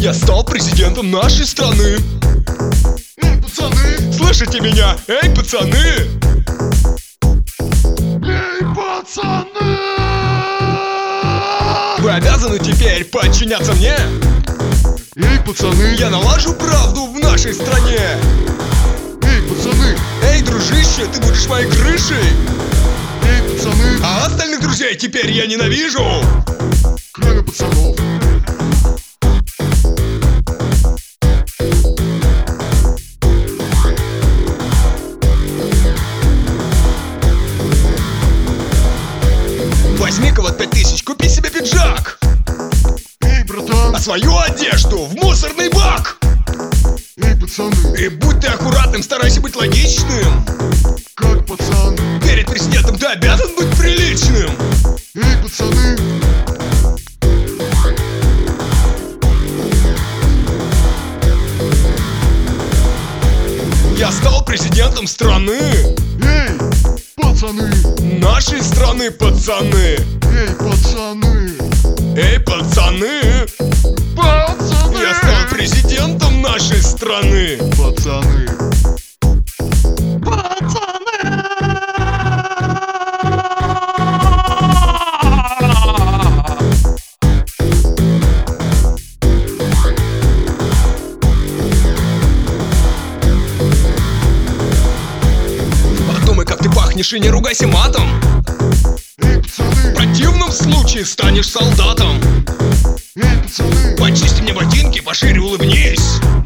Я стал президентом нашей страны. Эй, пацаны! Слышите меня? Эй, пацаны! Эй, пацаны! Вы обязаны теперь подчиняться мне. Эй, пацаны! Я налажу правду в нашей стране. Эй, пацаны! Эй, дружище, ты будешь моей крышей. Эй, пацаны! А остальных друзей теперь я ненавижу. Кроме пацанов. Возьми-ка вот 5000, купи себе пиджак. Эй, братан! А свою одежду в мусорный бак. Эй, пацаны! И будь ты аккуратным, старайся быть логичным. Как пацан? Перед президентом ты обязан быть приличным. Эй, пацаны! Я стал президентом страны. Эй, пацаны! Нашей страны, пацаны. Эй, пацаны! Эй, пацаны. Пацаны! Я стал президентом нашей страны. Пацаны! Подумай, как ты пахнешь, и не ругайся матом. Эй, пацаны! В противном случае станешь солдатом. Эй, пацаны! Почисти мне ботинки, пошире улыбнись.